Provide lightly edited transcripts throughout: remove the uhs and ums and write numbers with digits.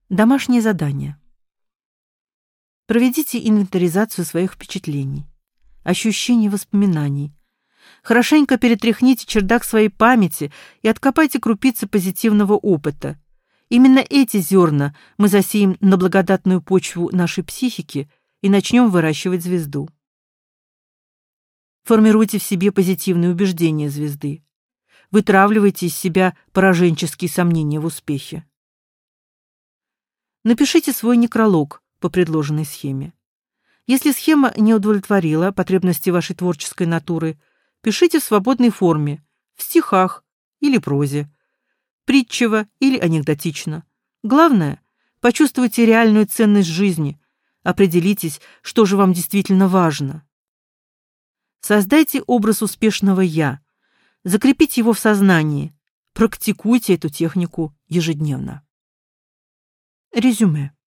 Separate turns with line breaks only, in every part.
Домашнее задание. Проведите инвентаризацию своих впечатлений, ощущений, воспоминаний. Хорошенько перетряхните чердак своей памяти и откопайте крупицы позитивного опыта. Именно эти зерна мы засеем на благодатную почву нашей психики и начнем выращивать звезду. Формируйте в себе позитивные убеждения звезды. Вытравливайте из себя пораженческие сомнения в успехе. Напишите свой некролог по предложенной схеме. Если схема не удовлетворила потребности вашей творческой натуры, пишите в свободной форме, в стихах или прозе, притчево или анекдотично. Главное, почувствуйте реальную ценность жизни, определитесь, что же вам действительно важно. Создайте образ успешного «я», закрепите его в сознании, практикуйте эту технику ежедневно. Резюме.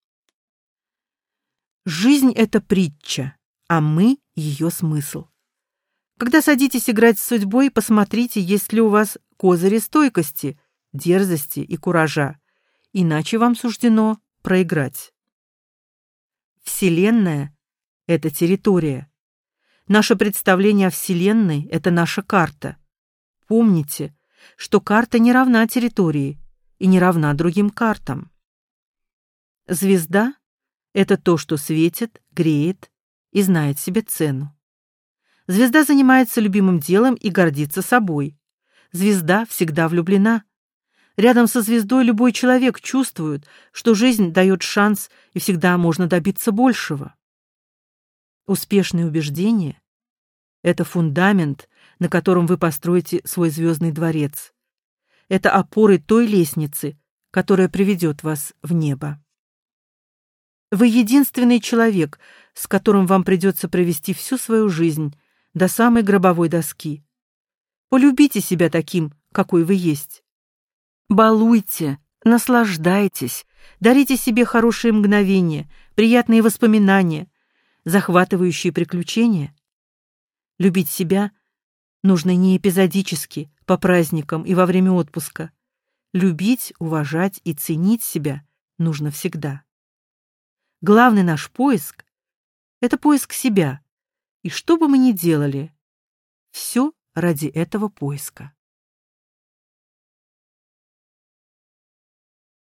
Жизнь — это притча, а мы — ее смысл. Когда садитесь играть с судьбой, посмотрите, есть ли у вас козыри стойкости, дерзости и куража, иначе вам суждено проиграть. Вселенная — это территория. Наше представление о Вселенной — это наша карта. Помните, что карта не равна территории и не равна другим картам. Звезда — это то, что светит, греет и знает себе цену. Звезда занимается любимым делом и гордится собой. Звезда всегда влюблена. Рядом со звездой любой человек чувствует, что жизнь дает шанс и всегда можно добиться большего. Успешные убеждения — это фундамент, на котором вы построите свой звездный дворец. Это опоры той лестницы, которая приведет вас в небо. Вы единственный человек, с которым вам придется провести всю свою жизнь до самой гробовой доски. Полюбите себя таким, какой вы есть. Балуйте, наслаждайтесь, дарите себе хорошие мгновения, приятные воспоминания, захватывающие приключения. Любить себя нужно не эпизодически, по праздникам и во время отпуска. Любить, уважать и ценить себя нужно всегда. Главный наш поиск — это поиск себя. И что бы мы ни делали, все ради этого поиска.